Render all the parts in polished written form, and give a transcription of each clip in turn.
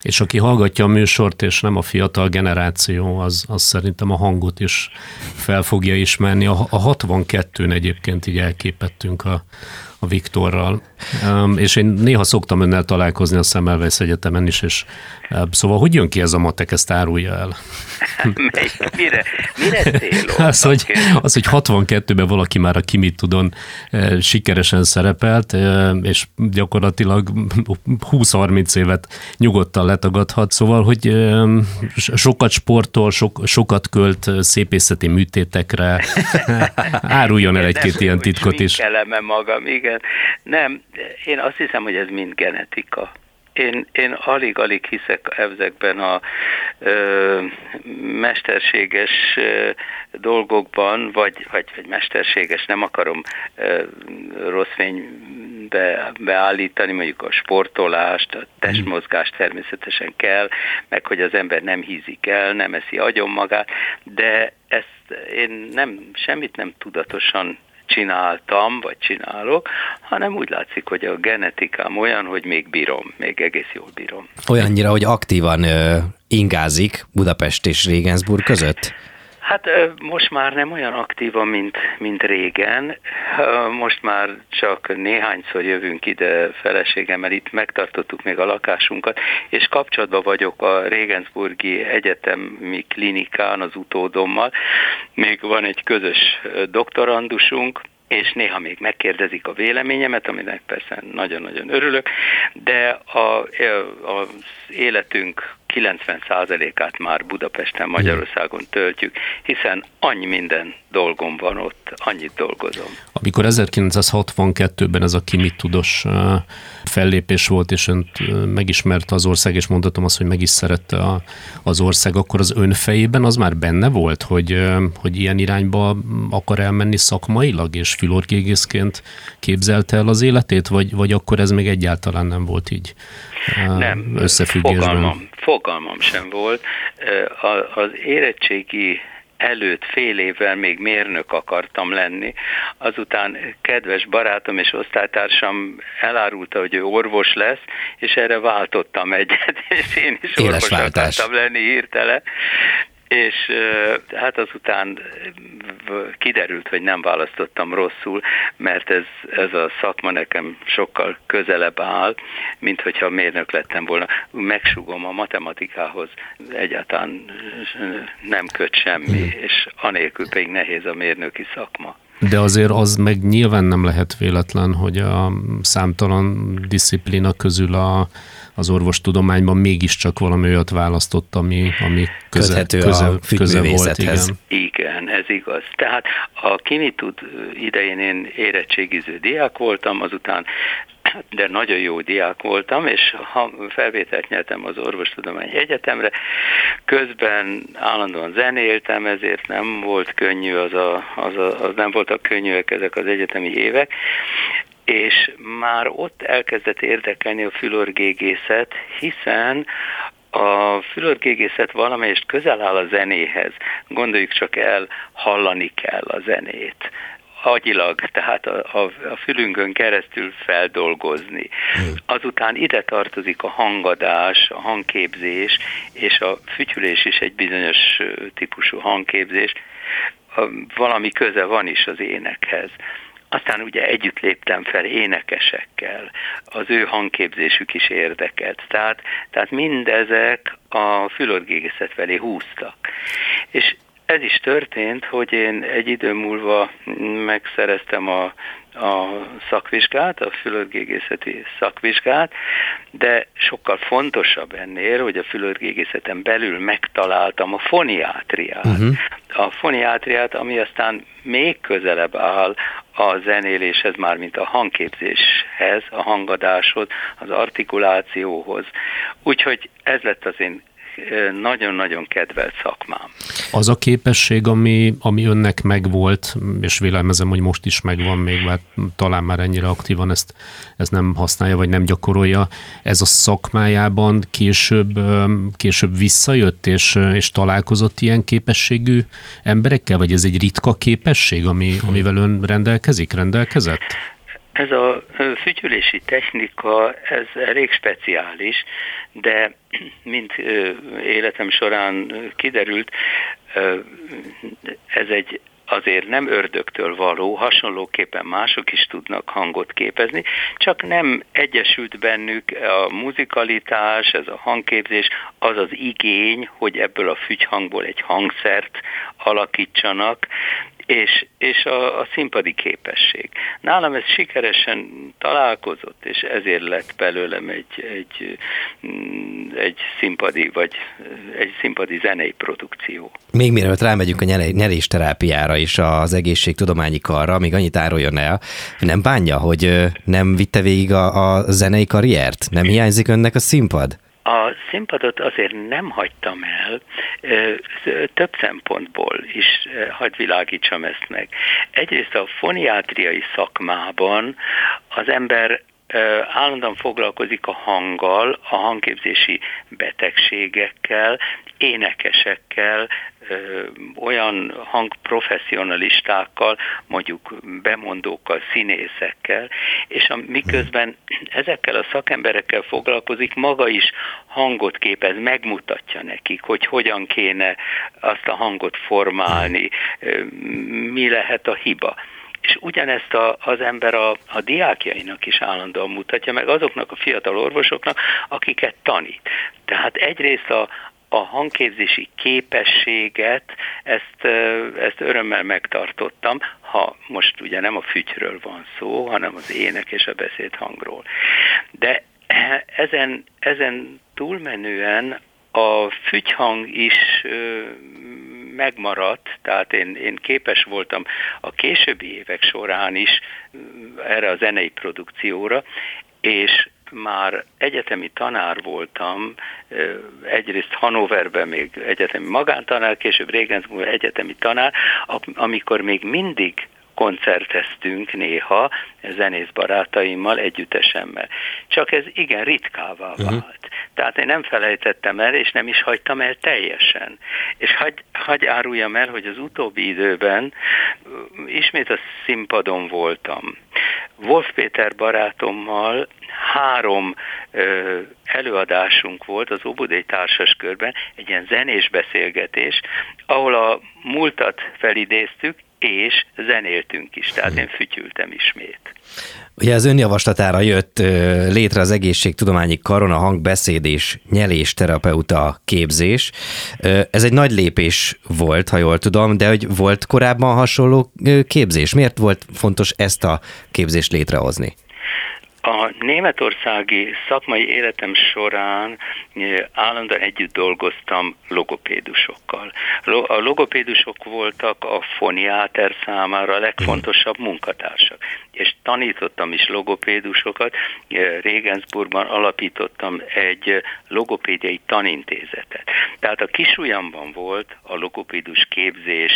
És aki hallgatja a műsort, és nem a fiatal generáció, az szerintem a hangot is fel fogja ismerni. A 62-n egyébként így elképettünk a Viktorral, és én néha szoktam önnel találkozni a Semmelweis Egyetemen is, és szóval hogy jön ki ez a matek, ezt árulja el? Mire célod? Az, hogy 62-ben valaki már a Kimit Tudon sikeresen szerepelt, és gyakorlatilag 20-30 évet nyugodtan letagadhat, szóval, hogy sokat sportol, sokat költ szépészeti műtétekre, áruljon el egy-két ilyen titkot is. Magam, igen. Nem, én azt hiszem, hogy ez mind genetika. Én alig-alig hiszek ezekben a mesterséges dolgokban, vagy mesterséges, nem akarom rossz fénybe beállítani, mondjuk a sportolást, a testmozgást természetesen kell, meg hogy az ember nem hízik el, nem eszi agyon magát, de ezt én semmit nem tudatosan csináltam, vagy csinálok, hanem úgy látszik, hogy a genetikám olyan, hogy még bírom, még egész jól bírom. Olyannyira, hogy aktívan ingázik Budapest és Regensburg között? Hát most már nem olyan aktívan, mint régen. Most már csak néhányszor jövünk ide feleségemmel, itt megtartottuk még a lakásunkat, és kapcsolatban vagyok a Regensburgi Egyetemi Klinikán az utódommal. Még van egy közös doktorandusunk, és néha még megkérdezik a véleményemet, aminek persze nagyon-nagyon örülök, de az életünk 90%-át már Budapesten, Magyarországon töltjük, hiszen annyi minden dolgom van ott, annyit dolgozom. Amikor 1962-ben ez a Kimit Tudos fellépés volt, és önt megismerte az ország, és mondhatom azt, hogy meg is szerette az ország, akkor az ön fejében az már benne volt, hogy ilyen irányba akar elmenni szakmailag, és fülorgégészként képzelte el az életét, vagy akkor ez még egyáltalán nem volt így összefüggésben? Fogalmam sem volt. Az érettségi előtt fél évvel még mérnök akartam lenni, azután kedves barátom és osztálytársam elárulta, hogy ő orvos lesz, és erre váltottam egyet, és én is orvos akartam lenni hirtelen. És hát azután kiderült, hogy nem választottam rosszul, mert ez a szakma nekem sokkal közelebb áll, mint hogyha mérnök lettem volna. Megsúgom, a matematikához egyáltalán nem köt semmi, és anélkül pedig nehéz a mérnöki szakma. De azért az meg nyilván nem lehet véletlen, hogy a számtalan diszciplína közül az orvostudományban mégiscsak valami olyat választott, ami köthető a függművészethez. Igen, ez igaz. Tehát a Kimit Tud idején én érettségiző diák voltam, azután de nagyon jó diák voltam, és felvételt nyertem az Orvostudományi Egyetemre. Közben állandóan zenéltem, ezért nem volt könnyű, nem voltak könnyűek ezek az egyetemi évek, és már ott elkezdett érdekelni a fülorgégészet, hiszen a fülorgégészet valamelyest közel áll a zenéhez. Gondoljuk csak el, hallani kell a zenét. Agyilag, tehát a fülünkön keresztül feldolgozni. Azután ide tartozik a hangadás, a hangképzés, és a fütyülés is egy bizonyos típusú hangképzés. Valami köze van is az énekhez. Aztán ugye együtt léptem fel énekesekkel, az ő hangképzésük is érdekelt. Tehát mindezek a fülorgégészet felé húztak. És ez is történt, hogy én egy idő múlva megszereztem a szakvizsgát, a fülorgégészeti szakvizsgát, de sokkal fontosabb ennél, hogy a fülorgégészeten belül megtaláltam a foniátriát. A foniátriát, ami aztán még közelebb áll a zenéléshez, mármint a hangképzéshez, a hangadáshoz, az artikulációhoz. Úgyhogy ez lett az én nagyon-nagyon kedvelt szakmám. Az a képesség, ami önnek megvolt, és vélelmezem, hogy most is megvan még, mert talán már ennyire aktívan ezt nem használja, vagy nem gyakorolja, ez a szakmájában később visszajött, és találkozott ilyen képességű emberekkel, vagy ez egy ritka képesség, amivel ön rendelkezett? Ez a fütyülési technika, ez elég speciális, de mint életem során kiderült, ez egy azért nem ördögtől való, hasonlóképpen mások is tudnak hangot képezni, csak nem egyesült bennük a muzikalitás, ez a hangképzés, az az igény, hogy ebből a fügyhangból egy hangszert alakítsanak, és a színpadi képesség. Nálam ez sikeresen találkozott, és ezért lett belőlem egy színpadi, vagy egy színpadi zenei produkció. Még mielőtt rámegyünk a nyelésterápiára és az egészségtudományi karra, még annyit áruljon el, nem bánja, hogy nem vitte végig a zenei karriert? Nem hiányzik önnek a színpad? A színpadot azért nem hagytam el, több szempontból is hadd világítsam ezt meg. Egyrészt a foniátriai szakmában az ember állandóan foglalkozik a hanggal, a hangképzési betegségekkel, énekesekkel, olyan hangprofesszionalistákkal, mondjuk bemondókkal, színészekkel, és miközben ezekkel a szakemberekkel foglalkozik, maga is hangot képez, megmutatja nekik, hogy hogyan kéne azt a hangot formálni, mi lehet a hiba. És ugyanezt az ember a diákjainak is állandóan mutatja, meg azoknak a fiatal orvosoknak, akiket tanít. Tehát egyrészt a hangképzési képességet, ezt örömmel megtartottam, ha most ugye nem a fütyről van szó, hanem az ének és a beszédhangról. De ezen túlmenően a fügyhang is megmaradt, tehát én képes voltam a későbbi évek során is erre a zenei produkcióra, és már egyetemi tanár voltam, egyrészt Hannoverben még egyetemi magántanár, később Regensburgban egyetemi tanár, amikor még mindig koncerteztünk néha zenész barátaimmal, együttesemmel. Csak ez igen ritkává vált. Tehát én nem felejtettem el, és nem is hagytam el teljesen. És hagy áruljam el, hogy az utóbbi időben ismét a színpadon voltam. Wolf Péter barátommal 3 előadásunk volt az Óbudai Társaskörben, egy ilyen zenés beszélgetés, ahol a múltat felidéztük, és zenéltünk is, tehát én fütyültem ismét. Ugye az ön javaslatára jött létre az egészségtudományi karon a hangbeszéd és nyelésterapeuta képzés. Ez egy nagy lépés volt, ha jól tudom, de hogy volt korábban hasonló képzés? Miért volt fontos ezt a képzést létrehozni? A németországi szakmai életem során állandóan együtt dolgoztam logopédusokkal. A logopédusok voltak a foniáter számára a legfontosabb munkatársak, és tanítottam is logopédusokat. Regensburgban alapítottam egy logopédiai tanintézetet. Tehát a Kisujjamban volt a logopédus képzés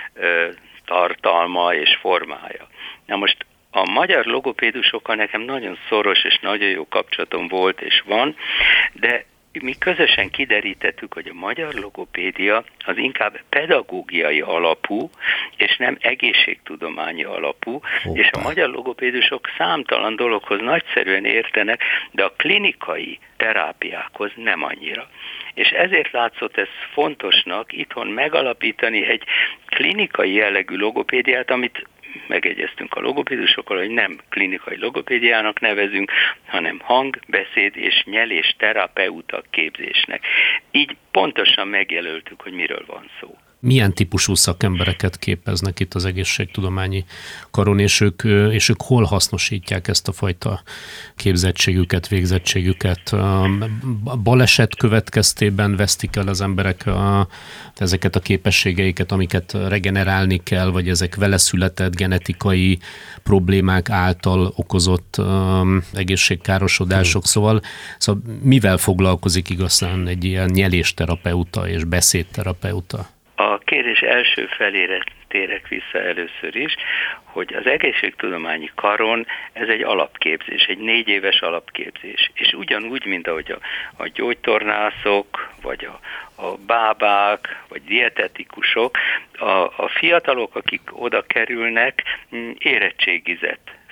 tartalma és formája. Na most a magyar logopédusokkal nekem nagyon szoros és nagyon jó kapcsolatom volt és van, de mi közösen kiderítettük, hogy a magyar logopédia az inkább pedagógiai alapú, és nem egészségtudományi alapú, és a magyar logopédusok számtalan dologhoz nagyszerűen értenek, de a klinikai terápiákhoz nem annyira. És ezért látszott ez fontosnak itthon megalapítani egy klinikai jellegű logopédiát, amit megegyeztünk a logopédusokkal, hogy nem klinikai logopédiának nevezünk, hanem hang, beszéd és nyelés terapeuta képzésnek. Így pontosan megjelöltük, hogy miről van szó. Milyen típusú szakembereket képeznek itt az egészségtudományi karon, és ők hol hasznosítják ezt a fajta képzettségüket, végzettségüket? A baleset következtében vesztik el az emberek ezeket a képességeiket, amiket regenerálni kell, vagy ezek vele született genetikai problémák által okozott egészségkárosodások. Szóval mivel foglalkozik igazán egy ilyen nyelésterapeuta és beszédterapeuta? A kérdés első felére térek vissza először is, hogy az egészségtudományi karon ez egy alapképzés, egy 4 éves alapképzés. És ugyanúgy, mint ahogy a gyógytornászok, vagy a bábák, vagy dietetikusok, a fiatalok, akik oda kerülnek, érettségizett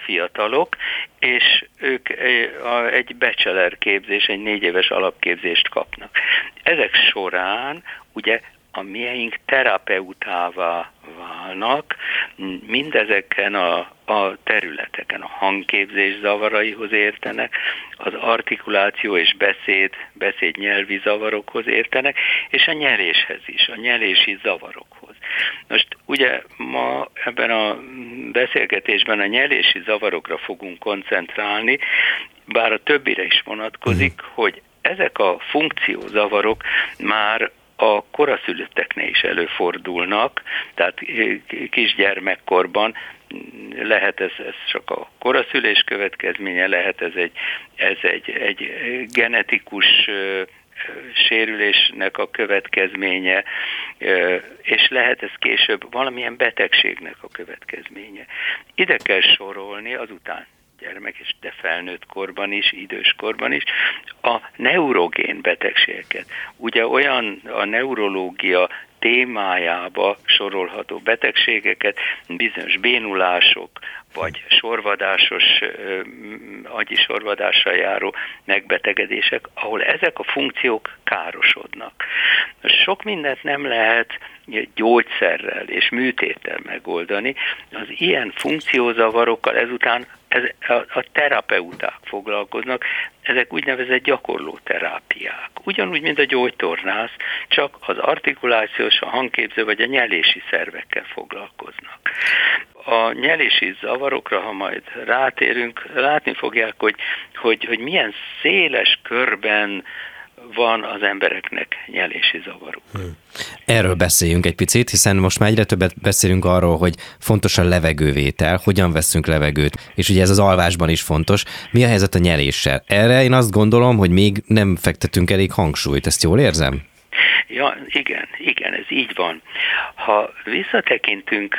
fiatalok, és ők egy bachelor képzés, egy 4 éves alapképzést kapnak. Ezek során ugye a mieink terapeutává válnak mindezeken a területeken. A hangképzés zavaraihoz értenek, az artikuláció és beszédnyelvi zavarokhoz értenek, és a nyeléshez is, a nyelési zavarokhoz. Most ugye ma ebben a beszélgetésben a nyelési zavarokra fogunk koncentrálni, bár a többire is vonatkozik, hogy ezek a funkciózavarok már a koraszülötteknél is előfordulnak, tehát kisgyermekkorban lehet ez csak a koraszülés következménye, lehet ez egy genetikus sérülésnek a következménye, és lehet ez később valamilyen betegségnek a következménye. Ide kell sorolni azután gyermek, de felnőtt korban is, idős korban is, a neurogén betegségeket. Ugye olyan a neurológia témájába sorolható betegségeket, bizonyos bénulások, vagy sorvadásos, agyi sorvadással járó megbetegedések, ahol ezek a funkciók károsodnak. Sok mindent nem lehet gyógyszerrel és műtéttel megoldani. Az ilyen funkciózavarokkal ezután a terapeuták foglalkoznak, ezek úgynevezett gyakorló terápiák. Ugyanúgy, mint a gyógytornász, csak az artikulációs, a hangképző vagy a nyelési szervekkel foglalkoznak. A nyelési zavarokra, ha majd rátérünk, látni fogják, hogy milyen széles körben van az embereknek nyelési zavaruk. Erről beszéljünk egy picit, hiszen most már egyre többet beszélünk arról, hogy fontos a levegővétel, hogyan veszünk levegőt, és ugye ez az alvásban is fontos. Mi a helyzet a nyeléssel? Erre én azt gondolom, hogy még nem fektetünk elég hangsúlyt, ezt jól érzem? Ja, igen, ez így van. Ha visszatekintünk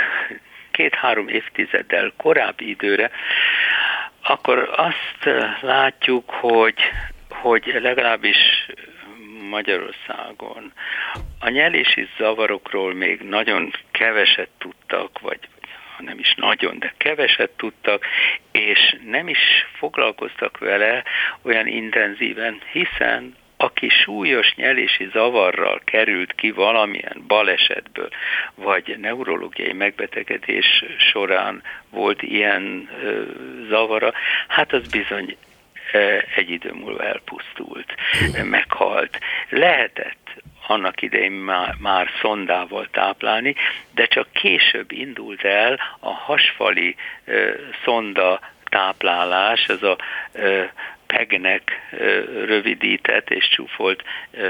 2-3 évtizeddel korábbi időre, akkor azt látjuk, hogy legalábbis Magyarországon a nyelési zavarokról még nagyon keveset tudtak, vagy nem is nagyon, de keveset tudtak, és nem is foglalkoztak vele olyan intenzíven, hiszen aki súlyos nyelési zavarral került ki valamilyen balesetből, vagy neurológiai megbetegedés során volt ilyen zavara, hát az bizony egy idő múlva elpusztult, meghalt. Lehetett annak idején már szondával táplálni, de csak később indult el a hasfali szonda táplálás, ez a PEG-nek rövidített és csúfolt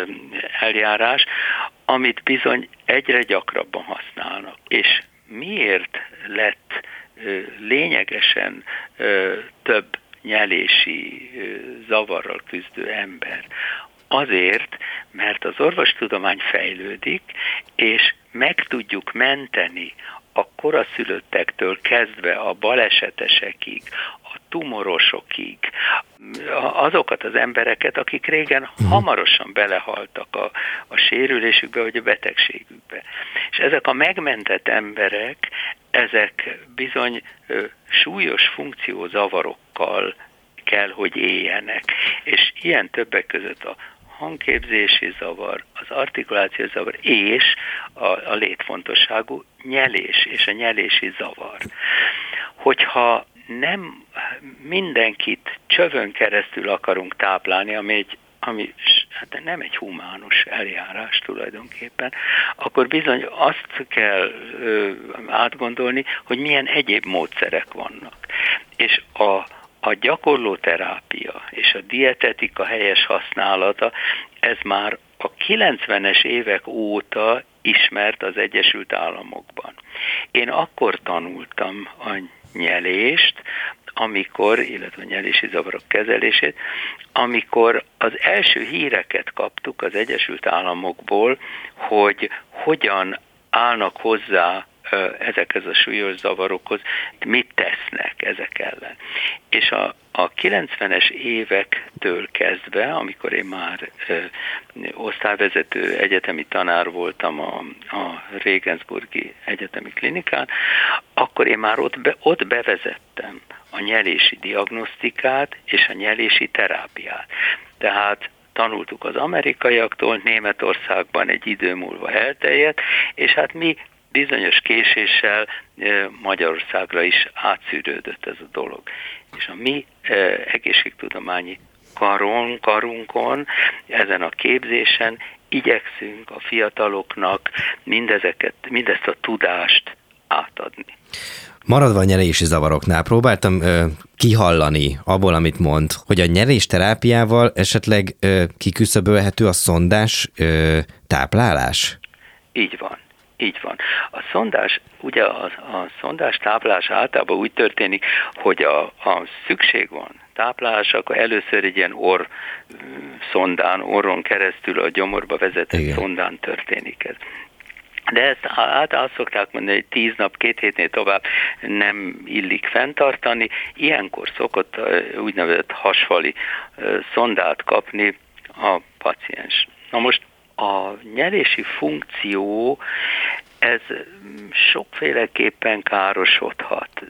eljárás, amit bizony egyre gyakrabban használnak. És miért lett lényegesen több nyelési zavarral küzdő ember? Azért, mert az orvostudomány fejlődik, és meg tudjuk menteni a koraszülöttektől kezdve a balesetesekig, a tumorosokig, azokat az embereket, akik régen hamarosan belehaltak a sérülésükbe vagy a betegségükbe. És ezek a megmentett emberek, ezek bizony súlyos funkciózavarokkal kell, hogy éljenek. És ilyen többek között a hangképzési zavar, az artikulációs zavar és a létfontosságú nyelés és a nyelési zavar. Hogyha nem mindenkit csövön keresztül akarunk táplálni, ami hát nem egy humánus eljárás tulajdonképpen, akkor bizony azt kell átgondolni, hogy milyen egyéb módszerek vannak. És a gyakorló terápia és a dietetika helyes használata, ez már a 90-es évek óta ismert az Egyesült Államokban. Én akkor tanultam a nyelést, illetve a nyelési zavarok kezelését, amikor az első híreket kaptuk az Egyesült Államokból, hogy hogyan állnak hozzá ezekhez a súlyos zavarokhoz, mit tesznek ezek ellen. És a 90-es évektől kezdve, amikor én már osztályvezető egyetemi tanár voltam a Regensburgi Egyetemi Klinikán, akkor én már ott bevezettem a nyelési diagnosztikát és a nyelési terápiát. Tehát tanultuk az amerikaiaktól, Németországban egy idő múlva elterjedt, és hát mi bizonyos késéssel Magyarországra is átszűrődött ez a dolog. És a mi egészségtudományi karunkon, ezen a képzésen igyekszünk a fiataloknak mindezt a tudást átadni. Maradva a nyelési zavaroknál próbáltam kihallani abból, amit mond, hogy a nyelésterápiával esetleg kiküszöbölhető a szondás táplálás? Így van. Így van. A szondás, ugye a szondás táplálás általában úgy történik, hogy a szükség van táplálás, akkor először egy ilyen orron keresztül a gyomorba vezetett szondán történik ez. De ezt általában szokták mondani, hogy 10 nap, 2 hétnél tovább nem illik fenntartani. Ilyenkor szokott úgynevezett hasfali szondát kapni a paciens. Na most a nyelési funkció, ez sokféleképpen károsodhat.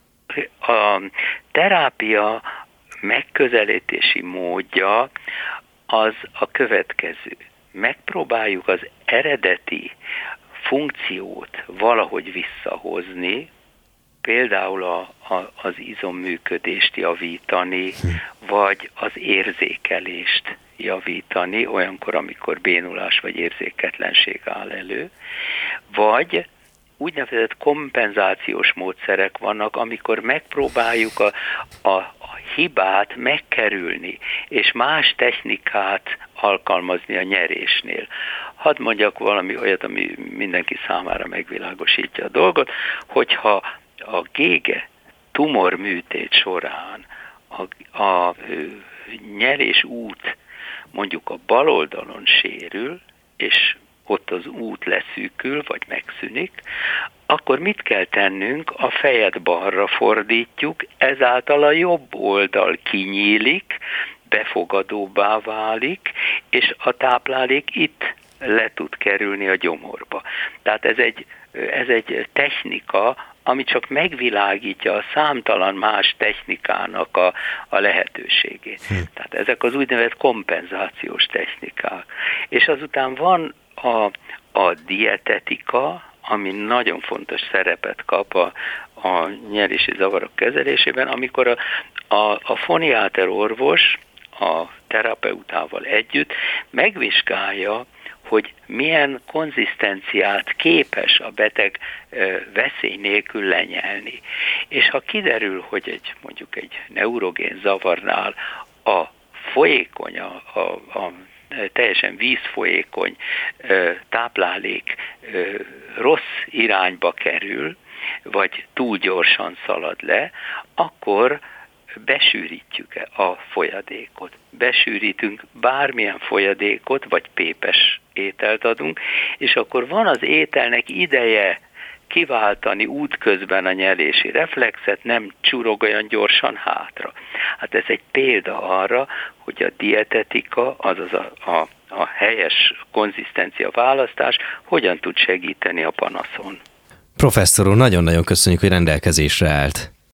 A terápia megközelítési módja az a következő. Megpróbáljuk az eredeti funkciót valahogy visszahozni, például az izomműködést javítani, vagy az érzékelést javítani, olyankor, amikor bénulás vagy érzéketlenség áll elő, vagy úgynevezett kompenzációs módszerek vannak, amikor megpróbáljuk a hibát megkerülni, és más technikát alkalmazni a nyerésnél. Hadd mondjak valami olyat, ami mindenki számára megvilágosítja a dolgot, hogyha a gége tumorműtét során a nyerés út mondjuk a bal oldalon sérül, és ott az út leszűkül, vagy megszűnik, akkor mit kell tennünk? A fejet balra fordítjuk, ezáltal a jobb oldal kinyílik, befogadóbbá válik, és a táplálék itt le tud kerülni a gyomorba. Tehát ez egy technika, ami csak megvilágítja a számtalan más technikának a lehetőségét. Tehát ezek az úgynevezett kompenzációs technikák. És azután van a dietetika, ami nagyon fontos szerepet kap a nyerési zavarok kezelésében, amikor a foniáter orvos a terapeutával együtt megvizsgálja, hogy milyen konzisztenciát képes a beteg veszély nélkül lenyelni. És ha kiderül, hogy mondjuk egy neurogén zavarnál a folyékony, a teljesen vízfolyékony táplálék rossz irányba kerül, vagy túl gyorsan szalad le, akkor besűrítjük a folyadékot. Besűrítünk bármilyen folyadékot, vagy pépes ételt adunk, és akkor van az ételnek ideje kiváltani útközben a nyelési reflexet, nem csurog olyan gyorsan hátra. Hát ez egy példa arra, hogy a dietetika, azaz a helyes konzisztencia választás hogyan tud segíteni a panaszon. Professzor úr, nagyon-nagyon köszönjük, hogy rendelkezésre állt.